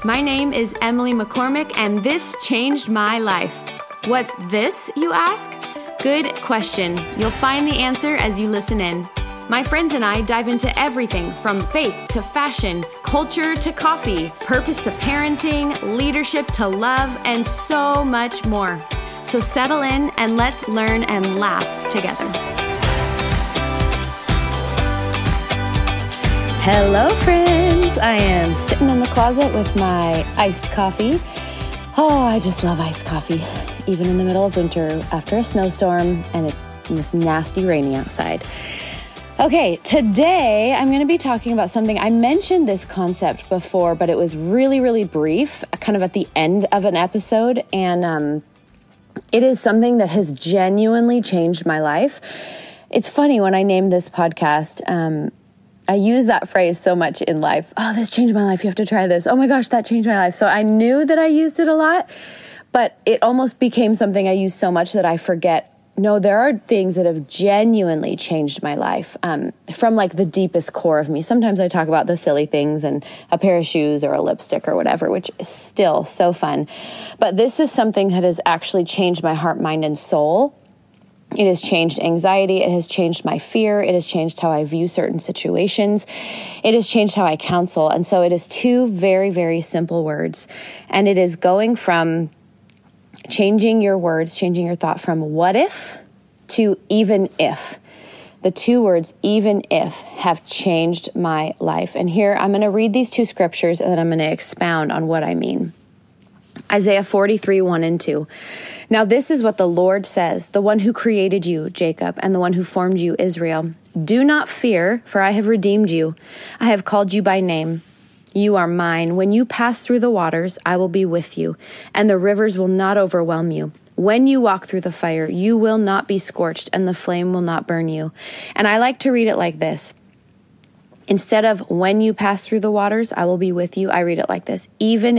My name is Emily McCormick, and this changed my life. What's this, you ask? Good question. You'll find the answer as you listen in. My friends and I dive into everything from faith to fashion, culture to coffee, purpose to parenting, leadership to love, and so much more. So settle in and let's learn and laugh together. Hello, friends. I am sitting in the closet with my iced coffee. Oh, I just love iced coffee, even in the middle of winter after a snowstorm and it's this nasty rainy outside. Okay, today I'm going to be talking about something. I mentioned this concept before, but it was really, really brief, kind of at the end of an episode. And it is something that has genuinely changed my life. It's funny, when I named this podcast, I use that phrase so much in life. Oh, this changed my life. You have to try this. Oh my gosh, that changed my life. So I knew that I used it a lot, but it almost became something I use so much that I forget. No, there are things that have genuinely changed my life from like the deepest core of me. Sometimes I talk about the silly things and a pair of shoes or a lipstick or whatever, which is still so fun. But this is something that has actually changed my heart, mind, and soul. It has changed anxiety. It has changed my fear. It has changed how I view certain situations. It has changed how I counsel. And so it is two very, very simple words. And it is going from changing your words, changing your thought from what if to even if. The two words, even if, have changed my life. And here I'm going to read these two scriptures and then I'm going to expound on what I mean. Isaiah 43, 1 and 2. Now this is what the Lord says, the one who created you, Jacob, and the one who formed you, Israel. Do not fear, for I have redeemed you. I have called you by name. You are mine. When you pass through the waters, I will be with you, and the rivers will not overwhelm you. When you walk through the fire, you will not be scorched, and the flame will not burn you. And I like to read it like this. Instead of when you pass through the waters, I will be with you, I read it like this.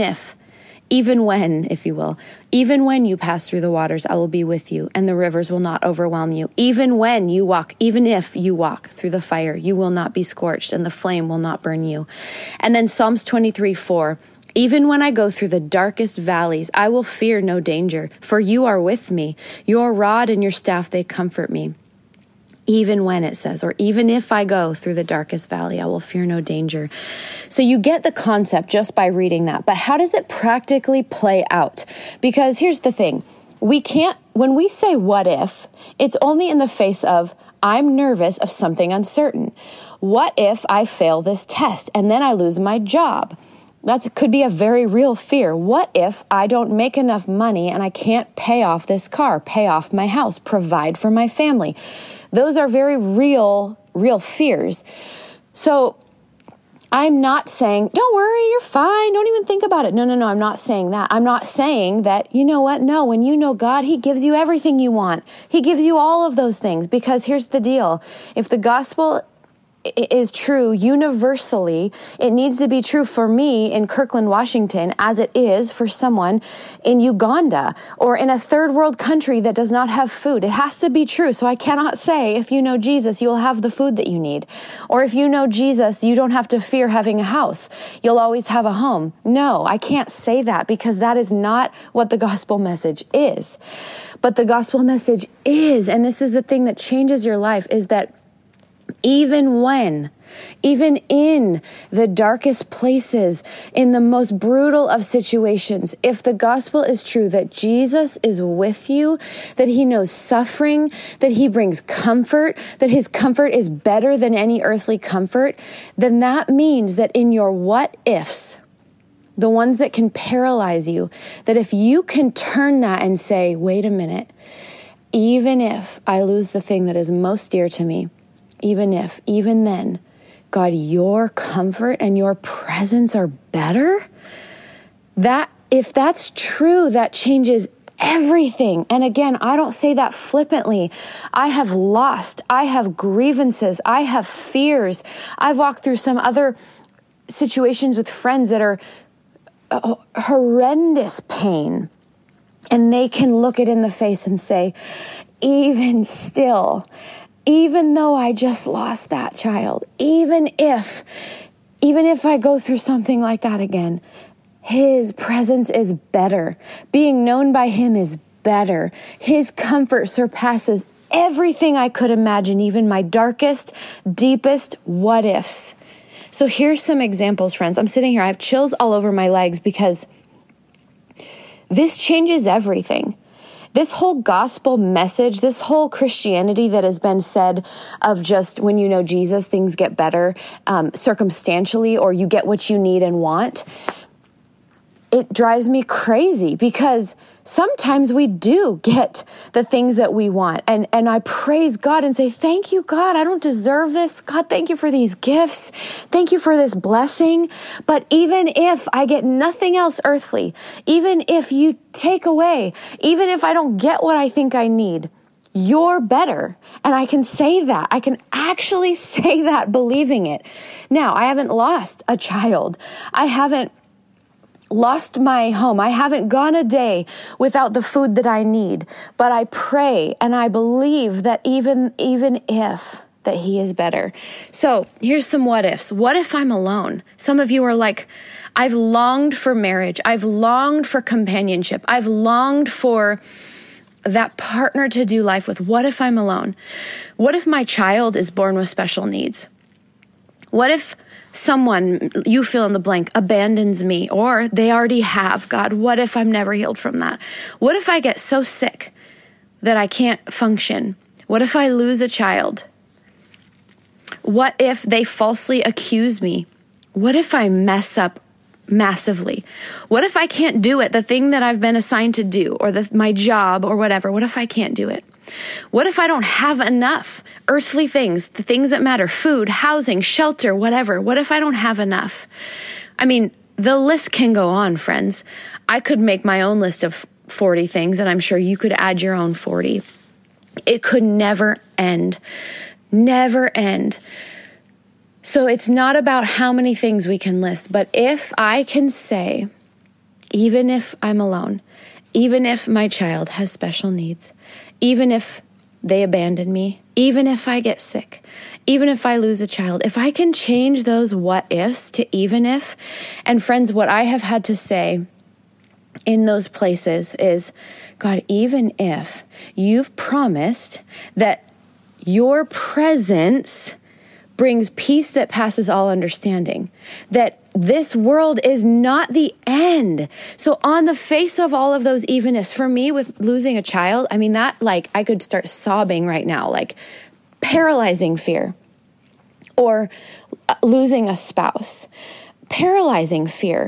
Even when, if you will, even when you pass through the waters, I will be with you, and the rivers will not overwhelm you. Even if you walk through the fire, you will not be scorched, and the flame will not burn you. And then Psalms 23, 4. Even when I go through the darkest valleys, I will fear no danger, for you are with me. Your rod and your staff, they comfort me. Even when, it says, or even if I go through the darkest valley, I will fear no danger. So you get the concept just by reading that. But how does it practically play out? Because here's the thing. When we say what if, it's only in the face of, I'm nervous of something uncertain. What if I fail this test and then I lose my job? That could be a very real fear. What if I don't make enough money and I can't pay off this car, pay off my house, provide for my family? Those are very real fears. So I'm not saying, don't worry, you're fine. Don't even think about it. No, I'm not saying that. I'm not saying that, you know what? No, when you know God, He gives you everything you want. He gives you all of those things, because here's the deal. If the gospel is true universally, it needs to be true for me in Kirkland, Washington, as it is for someone in Uganda or in a third world country that does not have food. It has to be true. So I cannot say, if you know Jesus, you'll have the food that you need. Or if you know Jesus, you don't have to fear having a house. You'll always have a home. No, I can't say that, because that is not what the gospel message is. But the gospel message is, and this is the thing that changes your life, is that even in the darkest places, in the most brutal of situations, if the gospel is true, that Jesus is with you, that He knows suffering, that He brings comfort, that His comfort is better than any earthly comfort, then that means that in your what ifs, the ones that can paralyze you, that if you can turn that and say, wait a minute, even if I lose the thing that is most dear to me, even then, God, your comfort and your presence are better. That, if that's true, that changes everything. And again, I don't say that flippantly. I have lost, I have grievances, I have fears. I've walked through some other situations with friends that are horrendous pain. And they can look it in the face and say, even still, even though I just lost that child, even if I go through something like that again, His presence is better. Being known by him is better. His comfort surpasses everything I could imagine, even my darkest, deepest what ifs. So here's some examples, friends. I'm sitting here, I have chills all over my legs because this changes everything. This whole gospel message, this whole Christianity that has been said of just when you know Jesus, things get better circumstantially, or you get what you need and want. It drives me crazy because sometimes we do get the things that we want. And I praise God and say, thank you, God. I don't deserve this. God, thank you for these gifts. Thank you for this blessing. But even if I get nothing else earthly, even if you take away, even if I don't get what I think I need, you're better. And I can say that. I can actually say that believing it. Now, I haven't lost a child. I haven't lost my home. I haven't gone a day without the food that I need, but I pray and I believe that even if that he is better. So here's some what ifs. What if I'm alone? Some of you are like, I've longed for marriage. I've longed for companionship. I've longed for that partner to do life with. What if I'm alone? What if my child is born with special needs? What if someone, you fill in the blank, abandons me, or they already have? God, what if I'm never healed from that? What if I get so sick that I can't function? What if I lose a child? What if they falsely accuse me? What if I mess up massively? What if I can't do it, the thing that I've been assigned to do, or my job or whatever? What if I can't do it? What if I don't have enough earthly things, the things that matter, food, housing, shelter, whatever? What if I don't have enough? I mean, the list can go on, friends. I could make my own list of 40 things, and I'm sure you could add your own 40. It could never end. Never end. So it's not about how many things we can list, but if I can say, even if I'm alone, even if my child has special needs, even if they abandon me, even if I get sick, even if I lose a child, if I can change those what ifs to even if, and friends, what I have had to say in those places is, God, even if you've promised that your presence brings peace that passes all understanding, that this world is not the end. So on the face of all of those even ifs, for me with losing a child, I mean that, like, I could start sobbing right now, like paralyzing fear, or losing a spouse, paralyzing fear.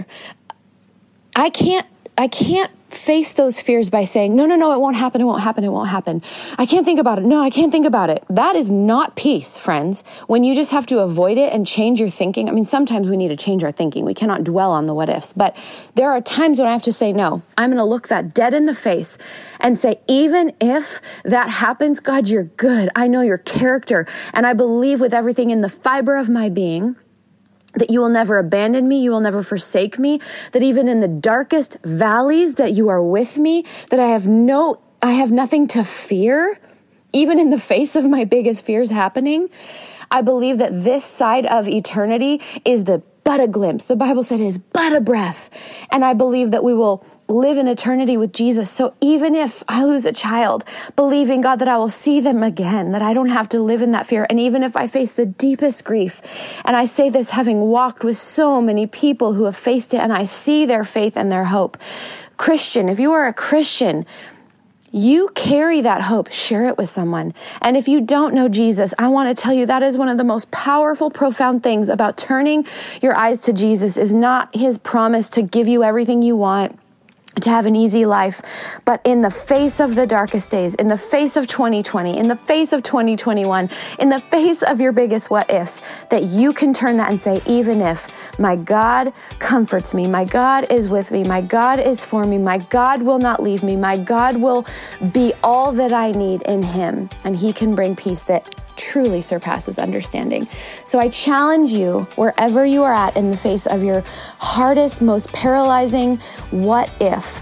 I can't face those fears by saying, no, it won't happen, it won't happen, it won't happen. I can't think about it. No, I can't think about it. That is not peace, friends. When you just have to avoid it and change your thinking. I mean, sometimes we need to change our thinking. We cannot dwell on the what ifs, but there are times when I have to say, no, I'm going to look that dead in the face and say, even if that happens, God, you're good. I know your character, and I believe with everything in the fiber of my being that you will never abandon me, you will never forsake me, that even in the darkest valleys that you are with me, that I have nothing to fear, even in the face of my biggest fears happening. I believe that this side of eternity is but a glimpse. The Bible said it is but a breath. And I believe that we will live in eternity with Jesus. So even if I lose a child, believing, God, that I will see them again, that I don't have to live in that fear. And even if I face the deepest grief, and I say this having walked with so many people who have faced it, and I see their faith and their hope. Christian, if you are a Christian, you carry that hope. Share it with someone. And if you don't know Jesus, I want to tell you that is one of the most powerful, profound things about turning your eyes to Jesus, is not his promise to give you everything you want, to have an easy life, but in the face of the darkest days, in the face of 2020, in the face of 2021, in the face of your biggest what ifs, that you can turn that and say, even if my God comforts me, my God is with me, my God is for me, my God will not leave me, my God will be all that I need in him, and he can bring peace that truly surpasses understanding. So I challenge you, wherever you are at in the face of your hardest, most paralyzing what if,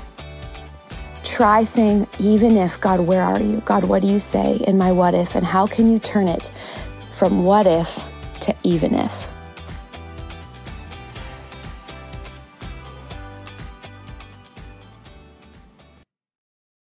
try saying, even if, God, where are you? God, what do you say in my what if? And how can you turn it from what if to even if?